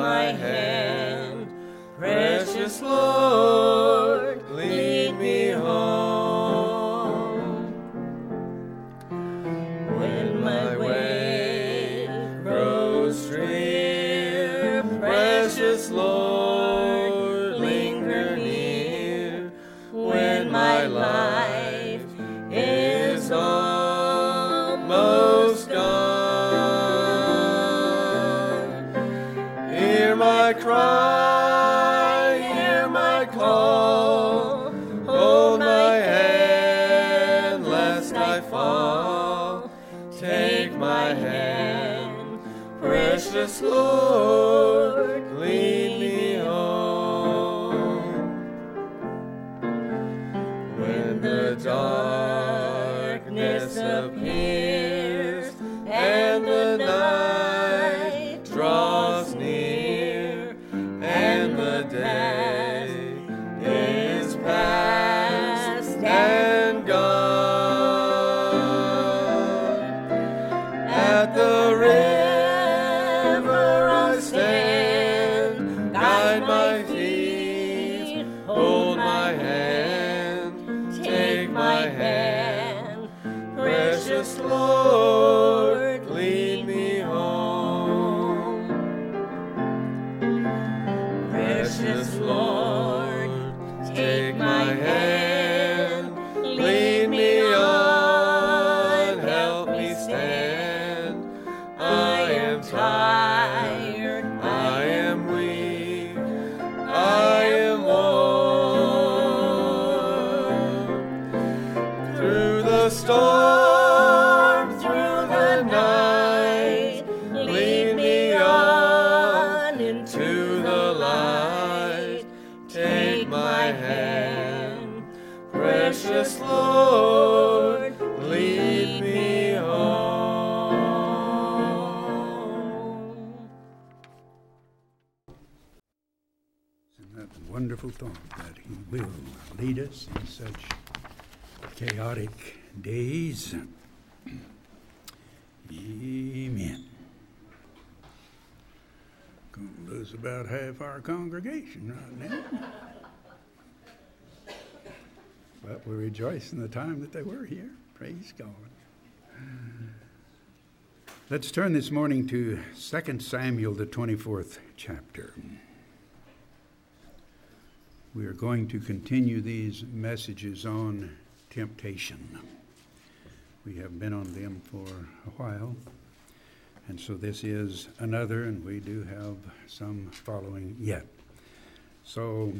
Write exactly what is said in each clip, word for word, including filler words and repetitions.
my hand. Precious Lord, lead me home. When my way grows drear, precious Lord, linger near. When my life is almost gone, hear my cry, hear my call, hold my hand lest I fall. Take my hand, precious Lord, lead me home. When the darkness appears and the night draws near, and the day is past and gone, at the river I stand, guide my feet, hold my hand, take my hand, precious Lord, lead me home. Precious Lord, take my hand, lead me on, help me stand. I am tired, I am weak, I am worn. Through the storm, through the night, lead me on into the light. Take my hand, precious Lord, lead me home. Isn't that a wonderful thought that He will lead us in such chaotic days? Amen. Going to lose about half our congregation right now. But we rejoice in the time that they were here. Praise God. Let's turn this morning to Second Samuel, the twenty-fourth chapter. We are going to continue these messages on temptation. We have been on them for a while, and so this is another, and we do have some following yet. So,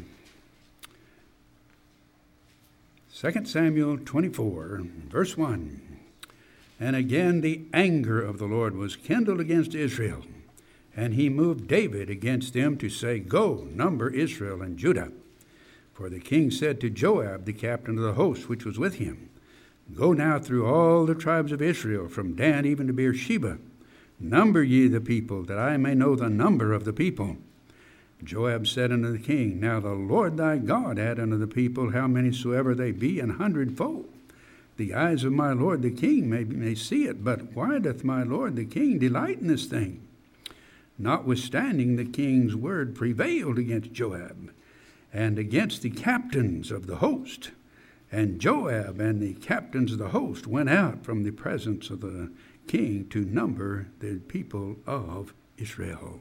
Second Samuel twenty-four, verse one. And again the anger of the Lord was kindled against Israel, and he moved David against them to say, Go, number Israel and Judah. For the king said to Joab, the captain of the host which was with him, Go now through all the tribes of Israel, from Dan even to Beersheba. Number ye the people, that I may know the number of the people. Joab said unto the king, Now the Lord thy God add unto the people how many soever they be, an hundredfold. The eyes of my lord the king may, may see it, but why doth my lord the king delight in this thing? Notwithstanding, the king's word prevailed against Joab, and against the captains of the host. And Joab and the captains of the host went out from the presence of the king to number the people of Israel.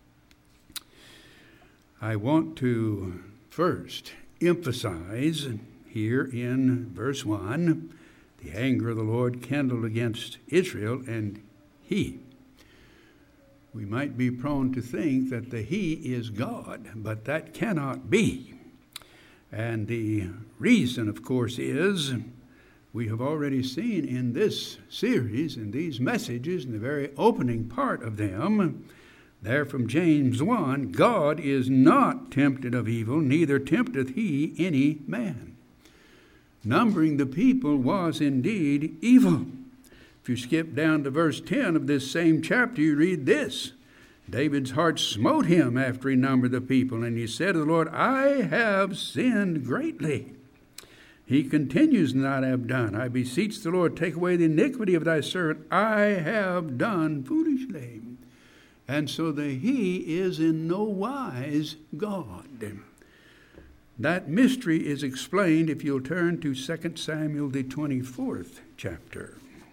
I want to first emphasize here in verse one, the anger of the Lord kindled against Israel, and he. We might be prone to think that the he is God, but that cannot be. And the reason, of course, is we have already seen in this series, in these messages, in the very opening part of them, there from James one, God is not tempted of evil, neither tempteth he any man. Numbering the people was indeed evil. If you skip down to verse ten of this same chapter, you read this. David's heart smote him after he numbered the people, and he said to the Lord, I have sinned greatly. He continues, not have done. I beseech the Lord, take away the iniquity of thy servant. I have done foolishly. And so the he is in no wise God. That mystery is explained if you'll turn to Second Samuel, the twenty-fourth chapter.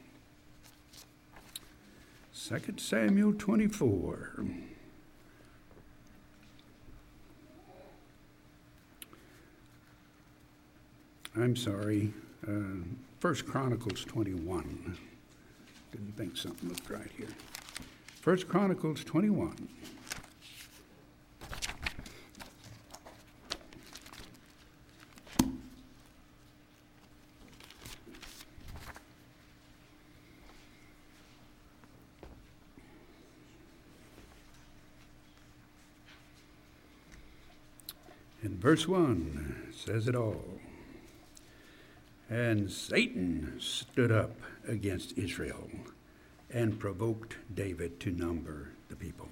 Second Samuel twenty-four. I'm sorry, uh, First Chronicles twenty-one. Didn't think something looked right here. First Chronicles twenty-one. And verse one says it all. And Satan stood up against Israel and provoked David to number the people.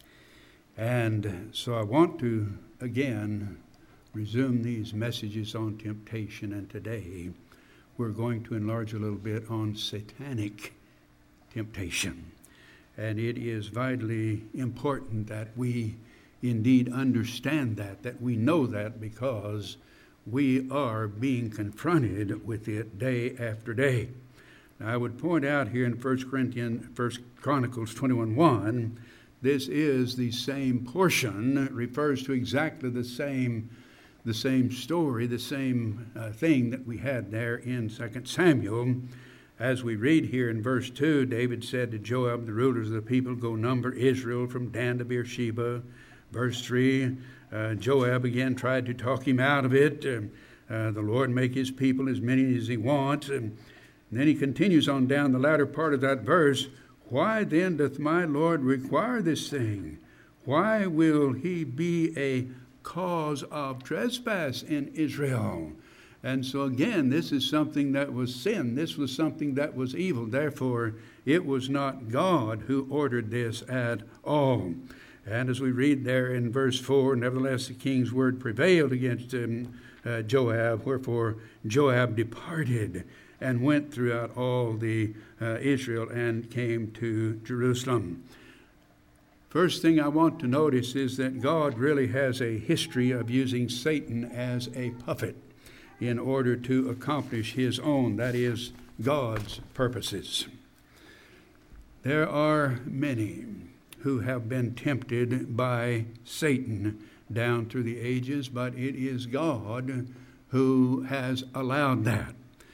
And so I want to again resume these messages on temptation, and today we're going to enlarge a little bit on satanic temptation. And it is vitally important that we indeed understand that, that we know that, because we are being confronted with it day after day. Now, I would point out here in First Corinthians, First Chronicles twenty-one one, this is the same portion, refers to exactly the same, the same story, the same uh, thing that we had there in Second Samuel. As we read here in verse two, David said to Joab, the rulers of the people, go number Israel from Dan to Beersheba. Verse three, uh, Joab again tried to talk him out of it. Uh, uh, the Lord make his people as many as he wants. And then he continues on down the latter part of that verse. Why then doth my Lord require this thing? Why will he be a cause of trespass in Israel? And so again, this is something that was sin. This was something that was evil. Therefore, it was not God who ordered this at all. And as we read there in verse four, nevertheless the king's word prevailed against him, uh, Joab, wherefore Joab departed and went throughout all the uh, Israel and came to Jerusalem. First thing I want to notice is that God really has a history of using Satan as a puppet in order to accomplish his own, that is, God's purposes. There are many who have been tempted by Satan down through the ages, but it is God who has allowed that.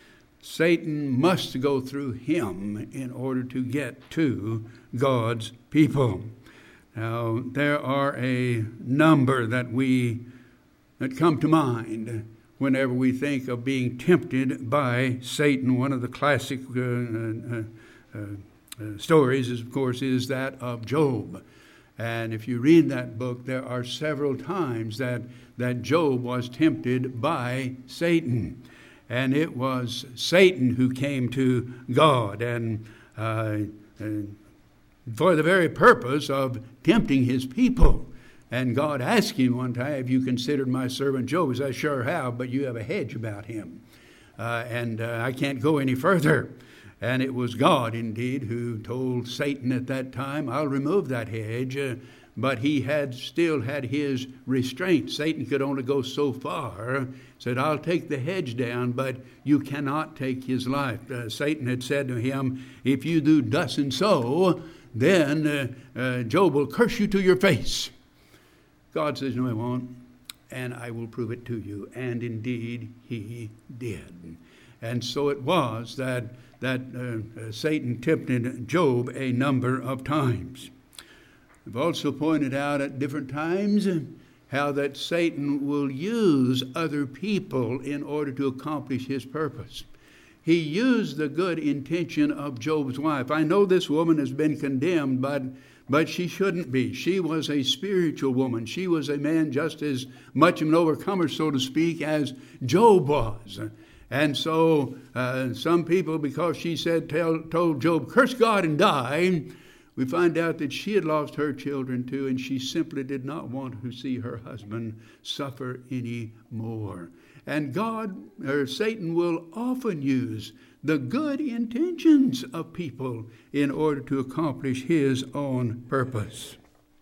Satan must go through him in order to get to God's people. Now, there are a number that we that come to mind whenever we think of being tempted by Satan. One of the classic uh, uh, uh, Uh, stories, is, of course, is that of Job. And if you read that book, there are several times that, that Job was tempted by Satan. And it was Satan who came to God and, uh, and for the very purpose of tempting his people. And God asked him one time, have you considered my servant Job? He said, I sure have, but you have a hedge about him. Uh, and uh, I can't go any further. And it was God, indeed, who told Satan at that time, I'll remove that hedge. Uh, but he had still had his restraint. Satan could only go so far. Said, I'll take the hedge down, but you cannot take his life. Uh, Satan had said to him, if you do thus and so, then uh, uh, Job will curse you to your face. God says, no, he won't, and I will prove it to you. And indeed, he did. And so it was that that uh, uh, Satan tempted Job a number of times. We've also pointed out at different times how that Satan will use other people in order to accomplish his purpose. He used the good intention of Job's wife. I know this woman has been condemned, but but she shouldn't be. She was a spiritual woman. She was a man just as much of an overcomer, so to speak, as Job was. And so uh, some people, because she said, tell, told Job, curse God and die, we find out that she had lost her children too, and she simply did not want to see her husband suffer any more. And God, or Satan, will often use the good intentions of people in order to accomplish his own purpose.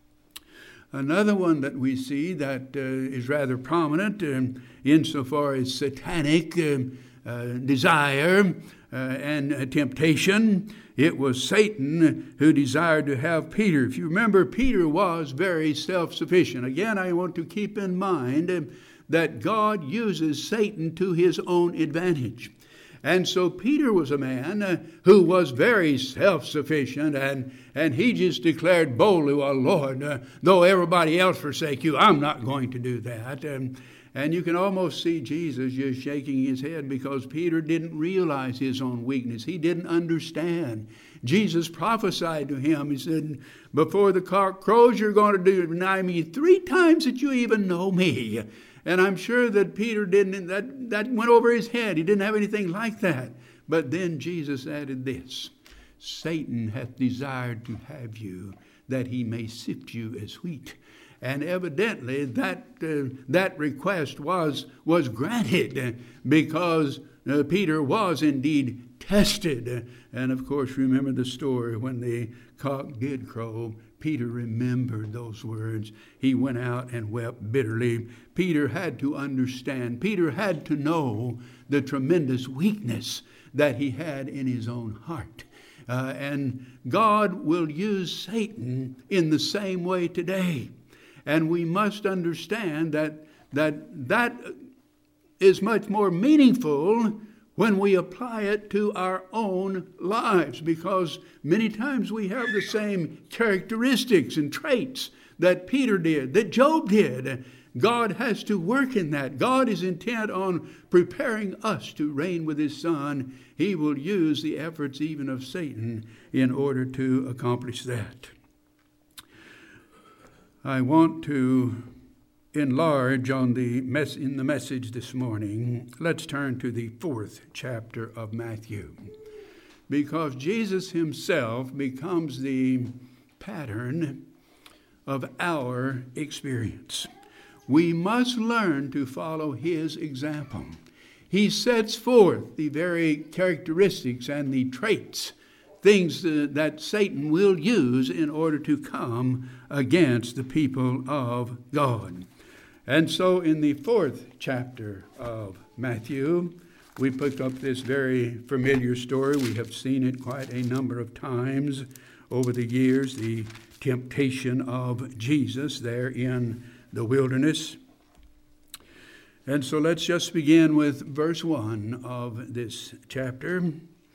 Another one that we see that uh, is rather prominent um, insofar as satanic uh, uh, desire uh, and uh, temptation, it was Satan who desired to have Peter. If you remember, Peter was very self-sufficient. Again, I want to keep in mind uh, that God uses Satan to his own advantage. And so Peter was a man uh, who was very self-sufficient, and, and he just declared boldly, well, Lord, uh, though everybody else forsake you, I'm not going to do that. And, and you can almost see Jesus just shaking his head because Peter didn't realize his own weakness. He didn't understand. Jesus prophesied to him. He said, before the cock crows, you're going to deny me three times that you even know me. And I'm sure that Peter didn't, that, that went over his head. He didn't have anything like that. But then Jesus added this, Satan hath desired to have you, that he may sift you as wheat. And evidently that uh, that request was, was granted because uh, Peter was indeed tested. And of course, remember the story when the cock did crow. Peter remembered those words. He went out and wept bitterly. Peter had to understand. Peter had to know the tremendous weakness that he had in his own heart. Uh, and God will use Satan in the same way today. And we must understand that that, that is much more meaningful when we apply it to our own lives, because many times we have the same characteristics and traits that Peter did, that Job did. God has to work in that. God is intent on preparing us to reign with his Son. He will use the efforts even of Satan in order to accomplish that. I want to enlarge on the mess in the message this morning. Let's turn to the fourth chapter of Matthew, because Jesus himself becomes the pattern of our experience. We must learn to follow his example. He sets forth the very characteristics and the traits, things uh, that Satan will use in order to come against the people of God. And so in the fourth chapter of Matthew, we pick up this very familiar story. We have seen it quite a number of times over the years, the temptation of Jesus there in the wilderness. And so let's just begin with verse one of this chapter.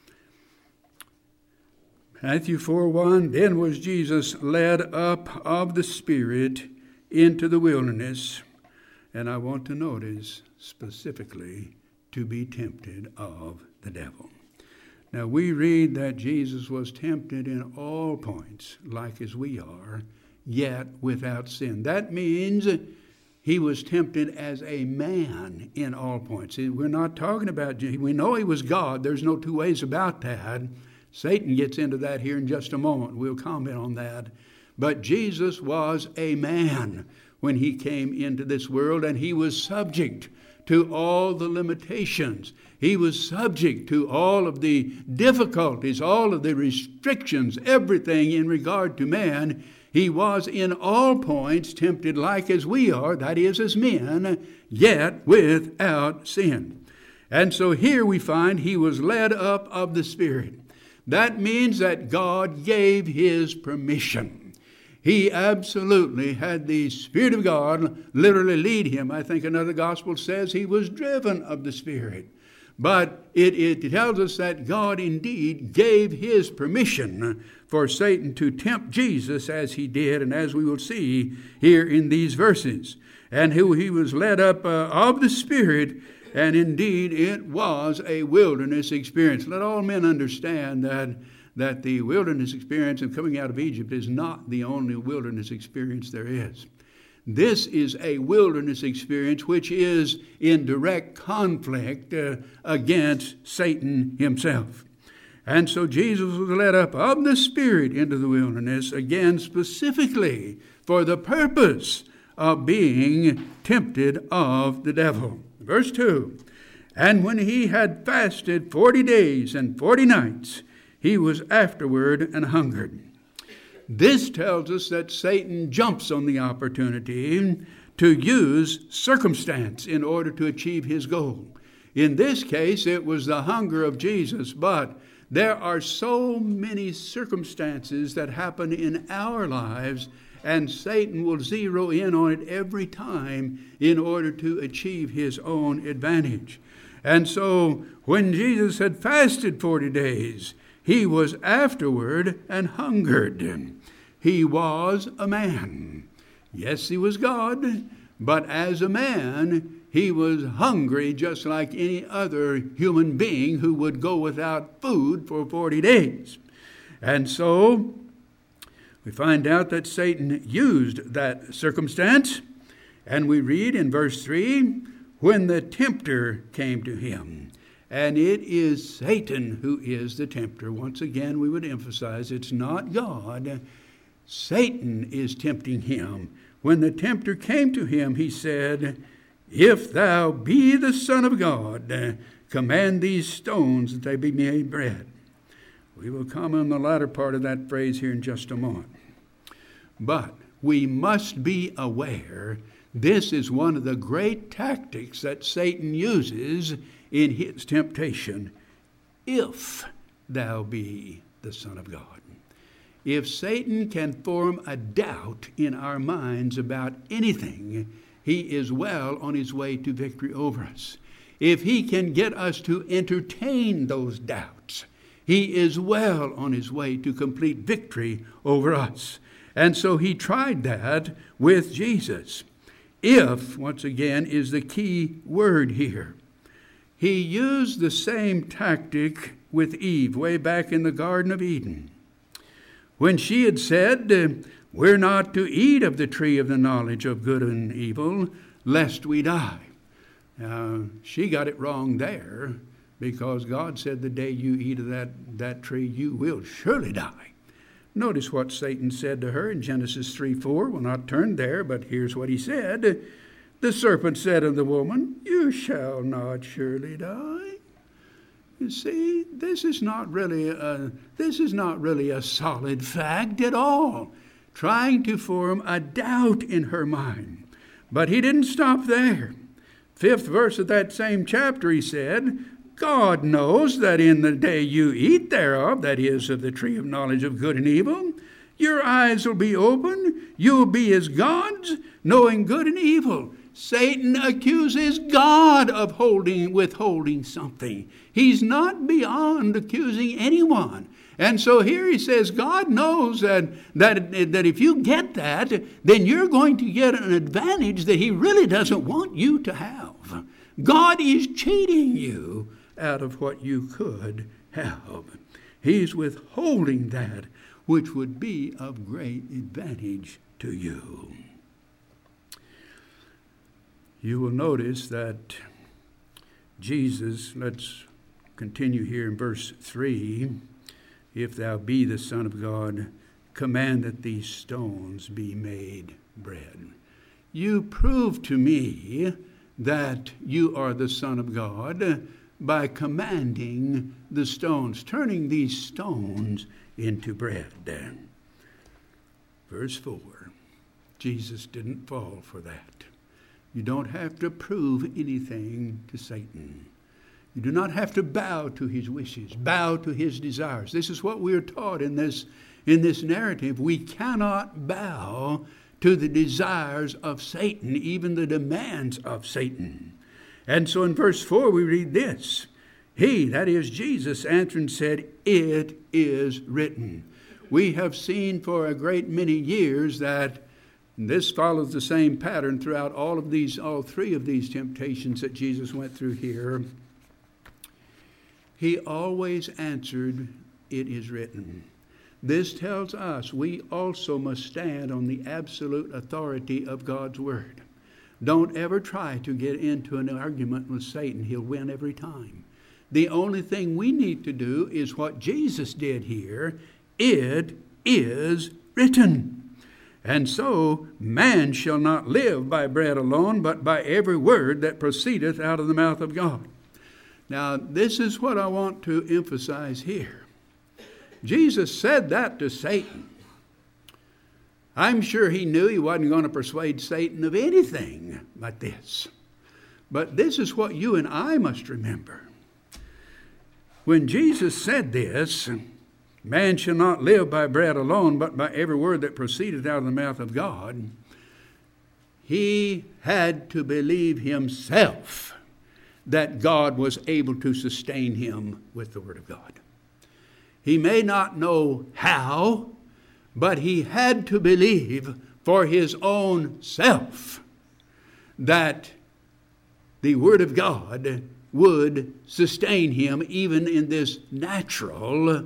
Matthew four one, then was Jesus led up of the Spirit into the wilderness. And I want to notice specifically to be tempted of the devil. Now we read that Jesus was tempted in all points, like as we are, yet without sin. That means he was tempted as a man in all points. We're not talking about, we know he was God. There's no two ways about that. Satan gets into that here in just a moment. We'll comment on that. But Jesus was a man when he came into this world, and he was subject to all the limitations. He was subject to all of the difficulties, all of the restrictions, everything in regard to man. He was in all points tempted like as we are, that is, as men, yet without sin. And so here we find he was led up of the Spirit. That means that God gave his permission. He absolutely had the Spirit of God literally lead him. I think another gospel says he was driven of the Spirit. But it, it tells us that God indeed gave his permission for Satan to tempt Jesus as he did, and as we will see here in these verses. And who he was led up uh, of the Spirit, and indeed it was a wilderness experience. Let all men understand that that the wilderness experience of coming out of Egypt is not the only wilderness experience there is. This is a wilderness experience which is in direct conflict uh, against Satan himself. And so Jesus was led up of the Spirit into the wilderness, again specifically for the purpose of being tempted of the devil. Verse two, And when he had fasted forty days and forty nights, he was afterward an hungered. This tells us that Satan jumps on the opportunity to use circumstance in order to achieve his goal. In this case, it was the hunger of Jesus, but there are so many circumstances that happen in our lives, and Satan will zero in on it every time in order to achieve his own advantage. And so when Jesus had fasted forty days, he was afterward an hungered. He was a man. Yes, he was God, but as a man, he was hungry just like any other human being who would go without food for forty days. And so we find out that Satan used that circumstance, and we read in verse three, when the tempter came to him. And it is Satan who is the tempter. Once again, we would emphasize it's not God. Satan is tempting him. When the tempter came to him, he said, if thou be the Son of God, command these stones that they be made bread. We will come on the latter part of that phrase here in just a moment. But we must be aware this is one of the great tactics that Satan uses in his temptation. If thou be the Son of God. If Satan can form a doubt in our minds about anything, he is well on his way to victory over us. If he can get us to entertain those doubts, he is well on his way to complete victory over us. And so he tried that with Jesus. If, once again, is the key word here. He used the same tactic with Eve way back in the Garden of Eden. When she had said, we're not to eat of the tree of the knowledge of good and evil, lest we die. Uh, she got it wrong there, because God said the day you eat of that, that tree, you will surely die. Notice what Satan said to her in Genesis three four. We'll not turn there, but here's what he said. The serpent said unto the woman, you shall not surely die. You see, this is not really a, this is not really a solid fact at all. Trying to form a doubt in her mind. But he didn't stop there. Fifth verse of that same chapter, he said, God knows that in the day you eat thereof, that is, of the tree of knowledge of good and evil, your eyes will be open, you'll be as gods, knowing good and evil. Satan accuses God of holding, withholding something. He's not beyond accusing anyone. And so here he says, God knows that, that, that if you get that, then you're going to get an advantage that he really doesn't want you to have. God is cheating you out of what you could have. He's withholding that which would be of great advantage to you. You will notice that Jesus, let's continue here in verse three, if thou be the Son of God, command that these stones be made bread. You prove to me that you are the Son of God by commanding the stones, turning these stones into bread. Verse four, Jesus didn't fall for that. You don't have to prove anything to Satan. You do not have to bow to his wishes, bow to his desires. This is what we're taught in this, in this narrative. We cannot bow to the desires of Satan, even the demands of Satan. And so in verse four we read this. He, that is Jesus, answered and said, it is written. We have seen for a great many years that this follows the same pattern throughout all of these, all three of these temptations that Jesus went through here. He always answered, it is written. This tells us we also must stand on the absolute authority of God's word. Don't ever try to get into an argument with Satan. He'll win every time. The only thing we need to do is what Jesus did here. It is written. And so, man shall not live by bread alone, but by every word that proceedeth out of the mouth of God. Now, this is what I want to emphasize here. Jesus said that to Satan. I'm sure he knew he wasn't going to persuade Satan of anything but this. But this is what you and I must remember. When Jesus said this, man shall not live by bread alone, but by every word that proceedeth out of the mouth of God, he had to believe himself that God was able to sustain him with the Word of God. He may not know how, but he had to believe for his own self that the Word of God would sustain him even in this natural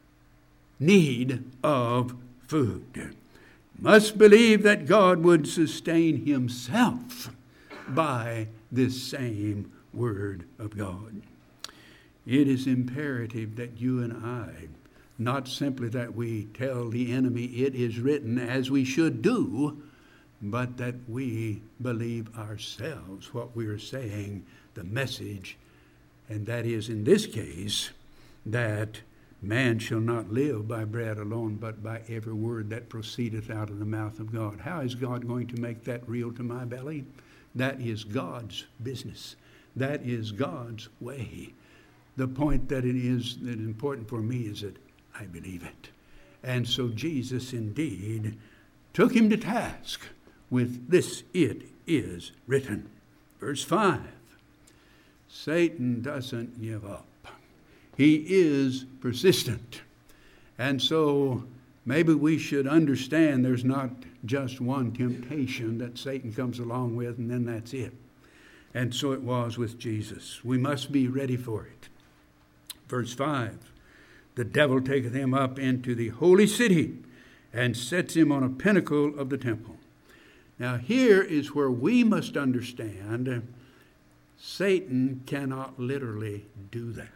need of food. Must believe that God would sustain himself by this same Word of God. It is imperative that you and I, not simply that we tell the enemy it is written as we should do, but that we believe ourselves what we are saying, the message, and that is in this case that man shall not live by bread alone, but by every word that proceedeth out of the mouth of God. How is God going to make that real to my belly? That is God's business. That is God's way. The point that it is that is important for me is that I believe it. And so Jesus indeed took him to task with this, it is written. Verse five, Satan doesn't give up. He is persistent. And so maybe we should understand there's not just one temptation that Satan comes along with and then that's it. And so it was with Jesus. We must be ready for it. Verse five, the devil taketh him up into the holy city and sets him on a pinnacle of the temple. Now here is where we must understand Satan cannot literally do that.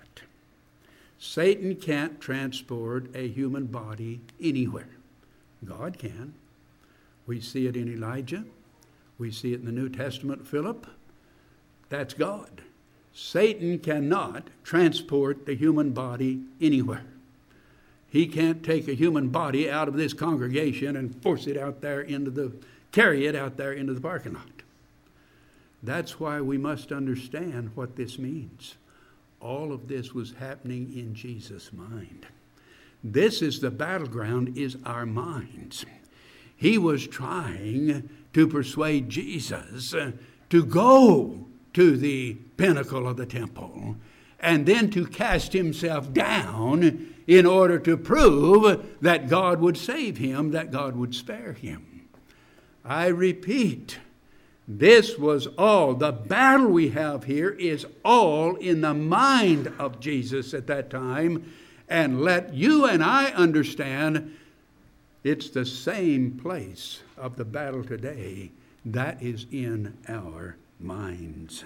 Satan can't transport a human body anywhere. God can. We see it in Elijah. We see it in the New Testament, Philip. That's God. Satan cannot transport the human body anywhere. He can't take a human body out of this congregation and force it out there into the, carry it out there into the parking lot. That's why we must understand what this means. All of this was happening in Jesus' mind. This is the battleground, is our minds. He was trying to persuade Jesus to go to the pinnacle of the temple and then to cast himself down in order to prove that God would save him, that God would spare him. I repeat, this was all, the battle we have here is all in the mind of Jesus at that time. And let you and I understand it's the same place of the battle today that is in our minds.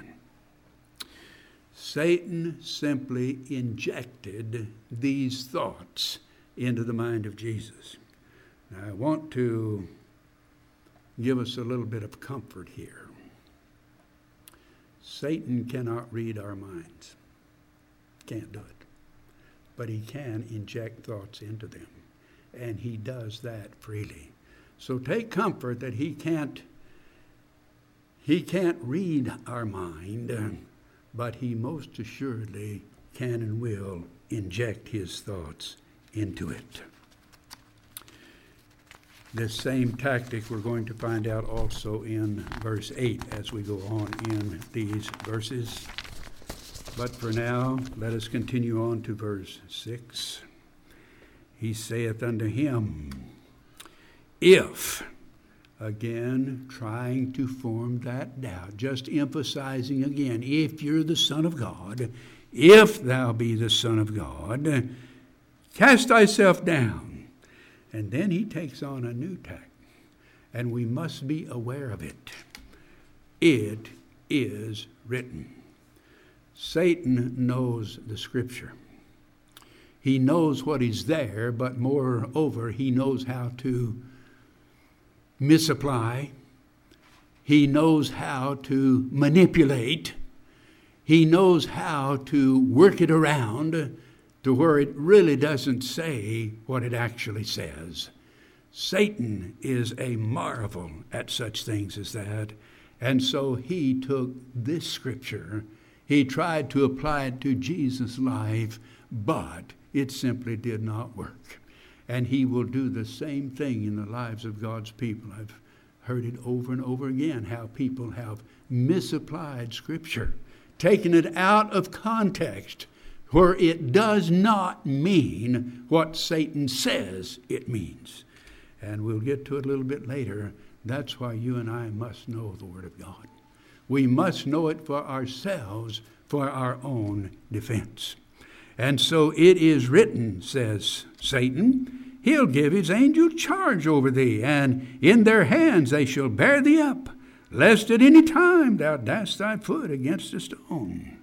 Satan simply injected these thoughts into the mind of Jesus. Now, I want to give us a little bit of comfort here. Satan cannot read our minds. Can't do it. But he can inject thoughts into them. And he does that freely. So take comfort that he can't he can't read our mind, but he most assuredly can and will inject his thoughts into it. This same tactic we're going to find out also in verse eight as we go on in these verses. But for now, let us continue on to verse six. He saith unto him, if, again, trying to form that doubt, just emphasizing again, if you're the Son of God, if thou be the Son of God, cast thyself down. And then he takes on a new tack, and we must be aware of it. It is written. Satan knows the Scripture. He knows what is there, but moreover, he knows how to misapply. He knows how to manipulate. he knows how to work it around to where it really doesn't say what it actually says. Satan is a marvel at such things as that. And so he took this scripture, he tried to apply it to Jesus' life, but it simply did not work. And he will do the same thing in the lives of God's people. I've heard it over and over again, how people have misapplied scripture, taken it out of context, where it does not mean what Satan says it means. And we'll get to it a little bit later. That's why you and I must know the Word of God. We must know it for ourselves, for our own defense. And so it is written, says Satan, he'll give his angel charge over thee, and in their hands they shall bear thee up, lest at any time thou dash thy foot against a stone.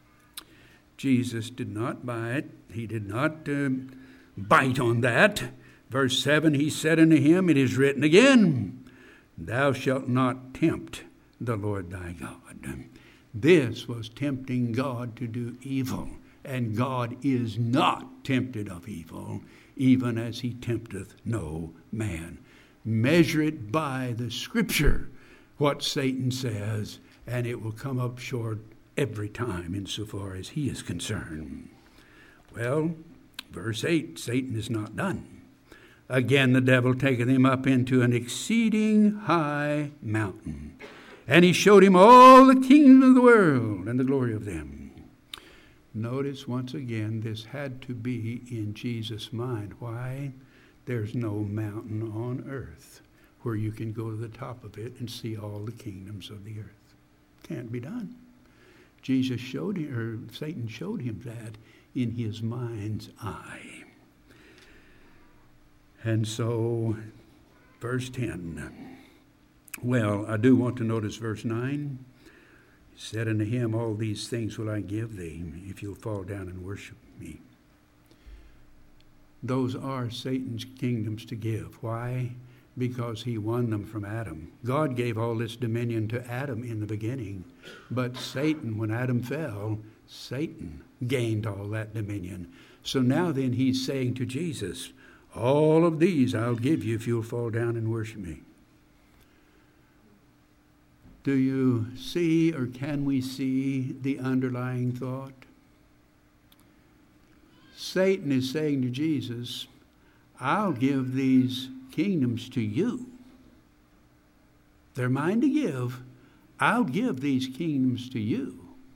Jesus did not bite. He did not uh, bite on that. Verse seven, he said unto him, it is written again, thou shalt not tempt the Lord thy God. This was tempting God to do evil. And God is not tempted of evil, even as he tempteth no man. Measure it by the scripture, what Satan says, and it will come up short every time insofar as he is concerned. Well, verse eight, Satan is not done. Again the devil taketh him up into an exceeding high mountain, and he showed him all the kingdoms of the world and the glory of them. Notice once again, this had to be in Jesus' mind. Why? There's no mountain on earth where you can go to the top of it and see all the kingdoms of the earth. Can't be done. Jesus showed him, or Satan showed him that in his mind's eye. And so, verse ten. Well, I do want to notice verse nine. Said unto him, all these things will I give thee, if you'll fall down and worship me. Those are Satan's kingdoms to give. Why? Because he won them from Adam. God gave all this dominion to Adam in the beginning. But Satan, when Adam fell, Satan gained all that dominion. So now then he's saying to Jesus, all of these I'll give you if you'll fall down and worship me. Do you see, or can we see, the underlying thought? Satan is saying to Jesus, I'll give these kingdoms to you. They're mine to give. I'll give these kingdoms to you.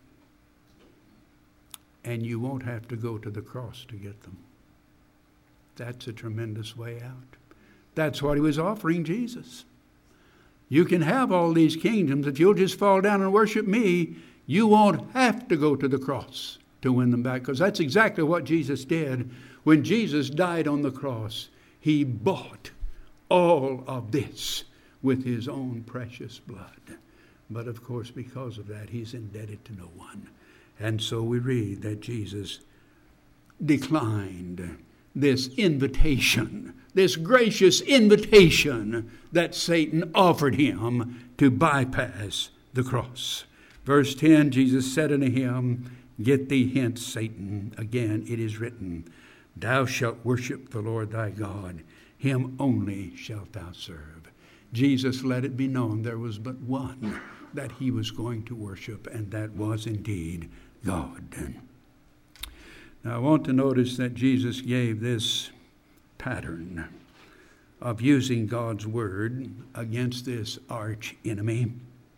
And you won't have to go to the cross to get them. That's a tremendous way out. That's what he was offering Jesus. You can have all these kingdoms. If you'll just fall down and worship me, you won't have to go to the cross to win them back. Because that's exactly what Jesus did. When Jesus died on the cross, he bought all of this with his own precious blood. But of course, because of that, he's indebted to no one. And so we read that Jesus declined this invitation, this gracious invitation that Satan offered him to bypass the cross. Verse ten, Jesus said unto him, get thee hence, Satan. Again, it is written, thou shalt worship the Lord thy God. Him only shalt thou serve. Jesus let it be known there was but one that he was going to worship, and that was indeed God. Now, I want to notice that Jesus gave this pattern of using God's word against this arch enemy.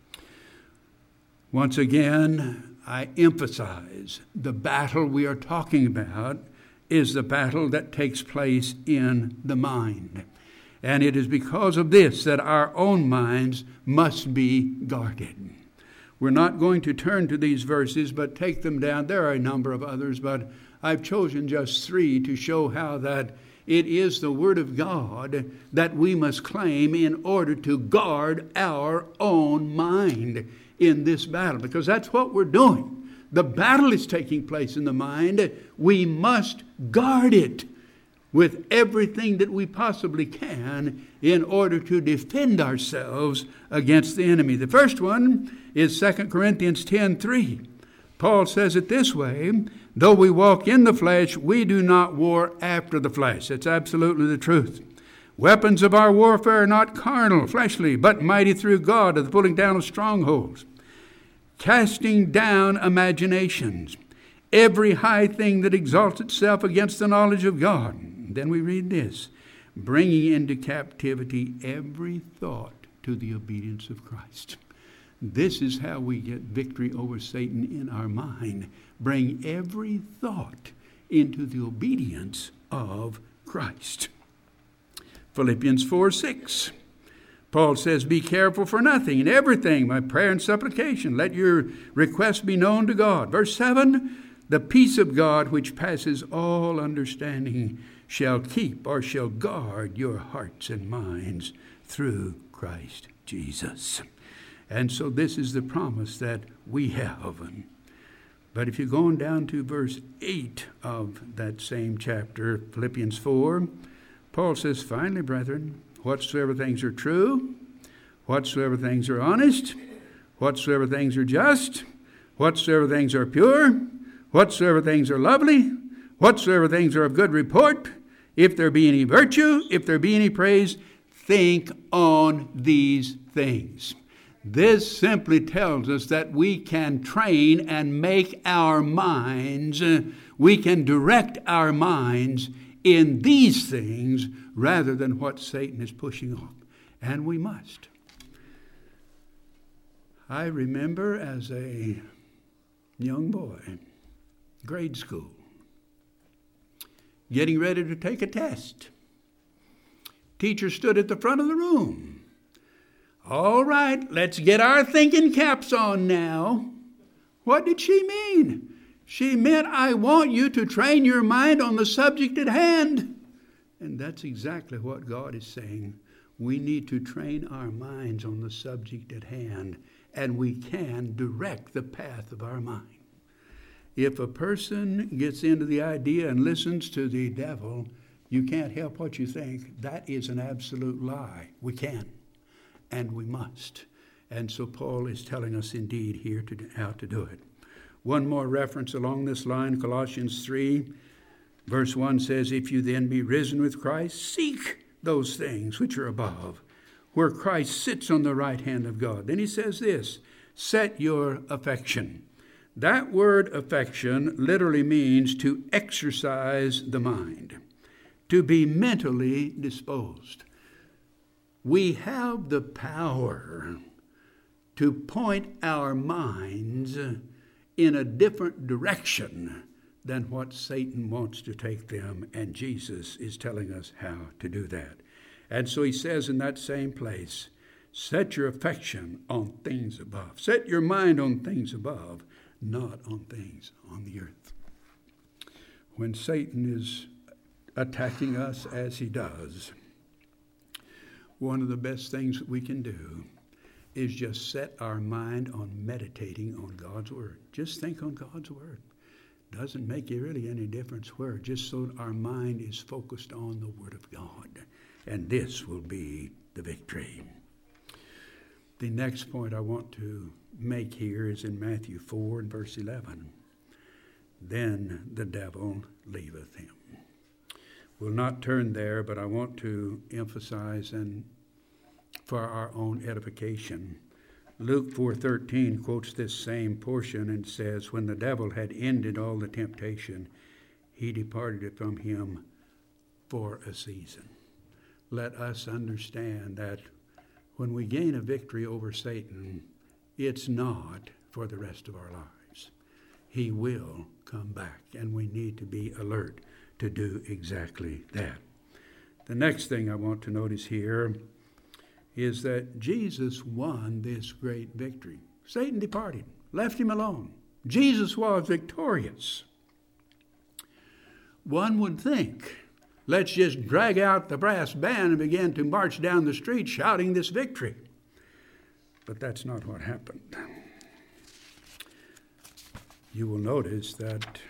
Once again, I emphasize the battle we are talking about is the battle that takes place in the mind. And it is because of this that our own minds must be guarded. We're not going to turn to these verses, but take them down. There are a number of others, but I've chosen just three to show how that it is the Word of God that we must claim in order to guard our own mind in this battle, because that's what we're doing. The battle is taking place in the mind. We must guard it with everything that we possibly can in order to defend ourselves against the enemy. The first one is Second Corinthians ten three. Paul says it this way, though we walk in the flesh, we do not war after the flesh. It's absolutely the truth. Weapons of our warfare are not carnal, fleshly, but mighty through God to the pulling down of strongholds, casting down imaginations, every high thing that exalts itself against the knowledge of God. Then we read this, bringing into captivity every thought to the obedience of Christ. This is how we get victory over Satan in our mind. Bring every thought into the obedience of Christ. Philippians four six. Paul says, be careful for nothing, in everything, by prayer and supplication. Let your requests be known to God. Verse seven, the peace of God, which passes all understanding, shall keep or shall guard your hearts and minds through Christ Jesus. And so this is the promise that we have. But if you're going down to verse eight of that same chapter, Philippians four, Paul says, finally, brethren, whatsoever things are true, whatsoever things are honest, whatsoever things are just, whatsoever things are pure, whatsoever things are lovely, whatsoever things are of good report, if there be any virtue, if there be any praise, think on these things. This simply tells us that we can train and make our minds, uh, we can direct our minds in these things rather than what Satan is pushing off. And we must. I remember as a young boy, grade school, getting ready to take a test. Teacher stood at the front of the room. All right, let's get our thinking caps on now. What did she mean? She meant, I want you to train your mind on the subject at hand. And that's exactly what God is saying. We need to train our minds on the subject at hand, and we can direct the path of our mind. If a person gets into the idea and listens to the devil, you can't help what you think. That is an absolute lie. We can. And we must. And so Paul is telling us indeed here to, how to do it. One more reference along this line, Colossians three, verse one says, if you then be risen with Christ, seek those things which are above, where Christ sits on the right hand of God. Then he says this, set your affection. That word affection literally means to exercise the mind, to be mentally disposed. We have the power to point our minds in a different direction than what Satan wants to take them, and Jesus is telling us how to do that. And so he says in that same place, set your affection on things above. Set your mind on things above, not on things on the earth. When Satan is attacking us as he does, one of the best things that we can do is just set our mind on meditating on God's Word. Just think on God's Word. Doesn't make really any difference where, just so our mind is focused on the Word of God. And this will be the victory. The next point I want to make here is in Matthew four and verse eleven. Then the devil leaveth him. We'll not turn there, but I want to emphasize, and for our own edification, Luke four thirteen quotes this same portion and says, when the devil had ended all the temptation, he departed from him for a season. Let us understand that when we gain a victory over Satan, it's not for the rest of our lives. He will come back, and we need to be alert to do exactly that. The next thing I want to notice here is that Jesus won this great victory. Satan departed, left him alone. Jesus was victorious. One would think, let's just drag out the brass band and begin to march down the street shouting this victory. But that's not what happened. You will notice that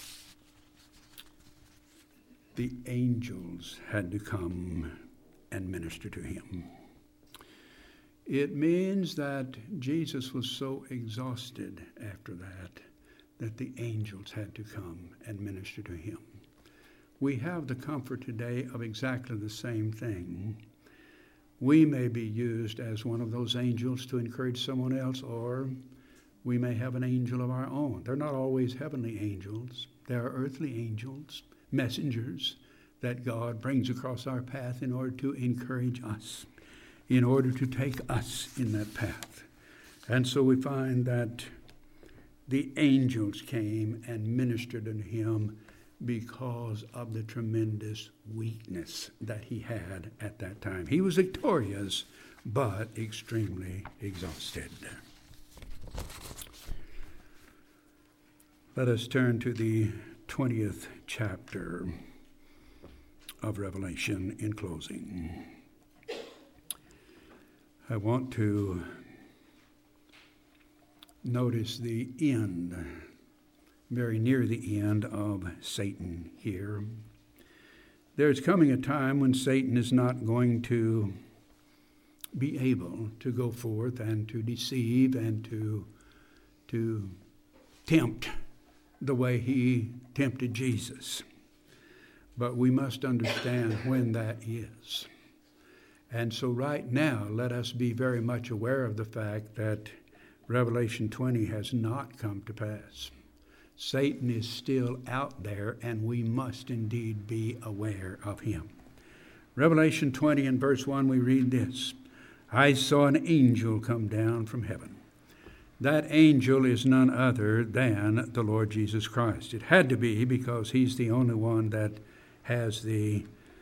the angels had to come and minister to him. It means that Jesus was so exhausted after that that the angels had to come and minister to him. We have the comfort today of exactly the same thing. We may be used as one of those angels to encourage someone else, or we may have an angel of our own. They're not always heavenly angels. They are earthly angels, messengers that God brings across our path in order to encourage us, in order to take us in that path. And so we find that the angels came and ministered unto him because of the tremendous weakness that he had at that time. He was victorious, but extremely exhausted. Let us turn to the twentieth chapter of Revelation in closing. I want to notice the end, very near the end of Satan here. There's coming a time when Satan is not going to be able to go forth and to deceive and to, to tempt the way he tempted Jesus. But we must understand when that is. And so right now, let us be very much aware of the fact that Revelation twenty has not come to pass. Satan is still out there, and we must indeed be aware of him. Revelation twenty and verse one, we read this: I saw an angel come down from heaven. That angel is none other than the Lord Jesus Christ. It had to be, because he's the only one that has the,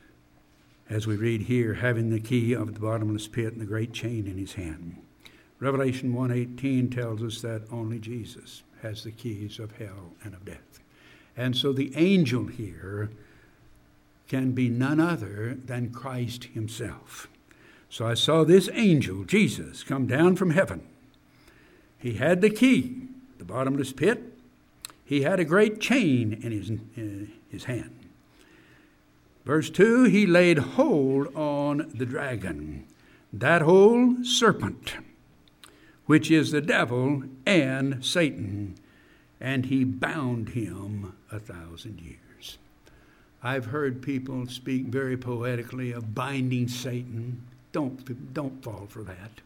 as we read here, having the key of the bottomless pit and the great chain in his hand. Revelation one eighteen tells us that only Jesus has the keys of hell and of death. And so the angel here can be none other than Christ himself. So I saw this angel, Jesus, come down from heaven. He had the key, the bottomless pit. He had a great chain in his, in his hand. Verse two, he laid hold on the dragon, that old serpent, which is the devil and Satan, and he bound him a thousand years. I've heard people speak very poetically of binding Satan. Don't, don't fall for that.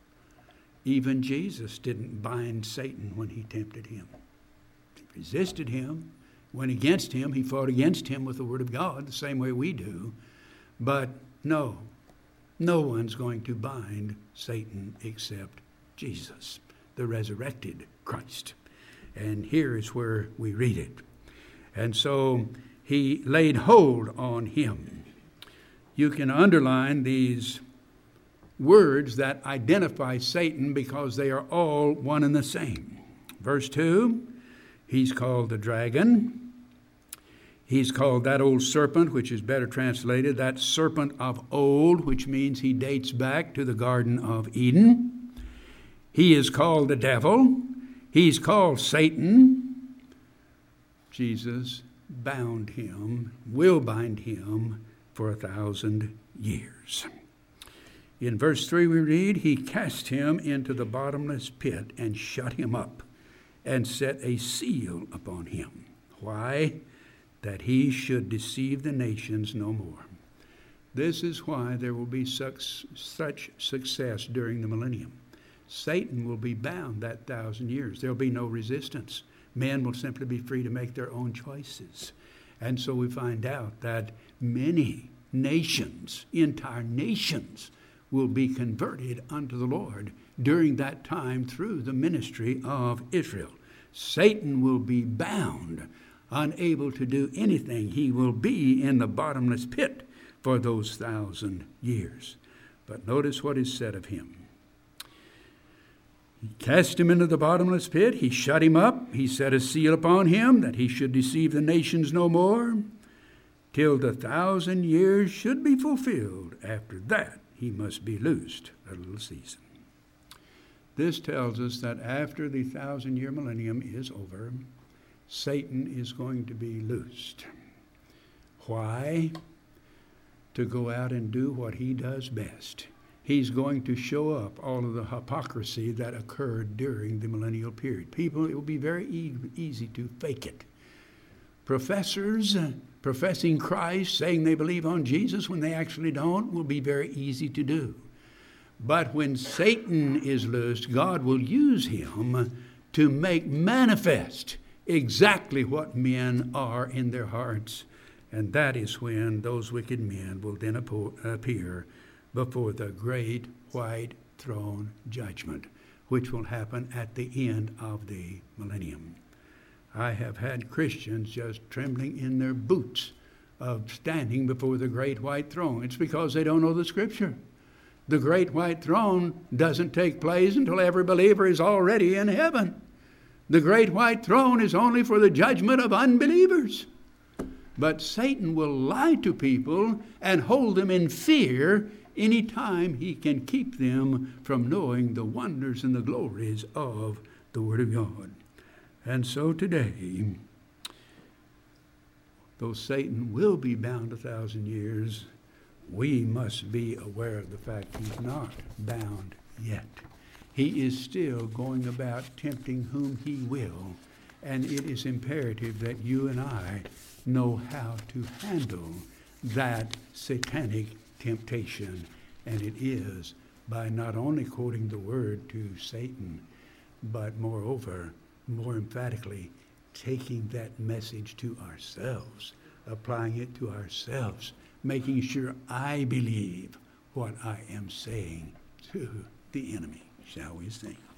Even Jesus didn't bind Satan when he tempted him. He resisted him, went against him. He fought against him with the word of God, the same way we do. But no, no one's going to bind Satan except Jesus, the resurrected Christ. And here is where we read it. And so he laid hold on him. You can underline these words that identify Satan because they are all one and the same. Verse two, he's called the dragon. He's called that old serpent, which is better translated, that serpent of old, which means he dates back to the Garden of Eden. He is called the devil. He's called Satan. Jesus bound him, will bind him for a thousand years. In verse three we read, he cast him into the bottomless pit and shut him up and set a seal upon him. Why? That he should deceive the nations no more. This is why there will be such, such success during the millennium. Satan will be bound that thousand years. There will be no resistance. Men will simply be free to make their own choices. And so we find out that many nations, entire nations, will be converted unto the Lord during that time through the ministry of Israel. Satan will be bound, unable to do anything. He will be in the bottomless pit for those thousand years. But notice what is said of him. He cast him into the bottomless pit. He shut him up. He set a seal upon him that he should deceive the nations no more, till the thousand years should be fulfilled. After that, he must be loosed a little season. This tells us that after the thousand-year millennium is over, Satan is going to be loosed. Why? To go out and do what he does best, he's going to show up all of the hypocrisy that occurred during the millennial period. People, it will be very e- easy to fake it. Professors uh, professing Christ, saying they believe on Jesus when they actually don't, will be very easy to do. But when Satan is loosed, God will use him to make manifest exactly what men are in their hearts. And that is when those wicked men will then appear before the great white throne judgment, which will happen at the end of the millennium. I have had Christians just trembling in their boots of standing before the great white throne. It's because they don't know the Scripture. The great white throne doesn't take place until every believer is already in heaven. The great white throne is only for the judgment of unbelievers. But Satan will lie to people and hold them in fear any time he can keep them from knowing the wonders and the glories of the Word of God. And so today, though Satan will be bound a thousand years, we must be aware of the fact he's not bound yet. He is still going about tempting whom he will, and it is imperative that you and I know how to handle that satanic temptation. And it is by not only quoting the word to Satan, but moreover, more emphatically, taking that message to ourselves, applying it to ourselves, making sure I believe what I am saying to the enemy. Shall we sing?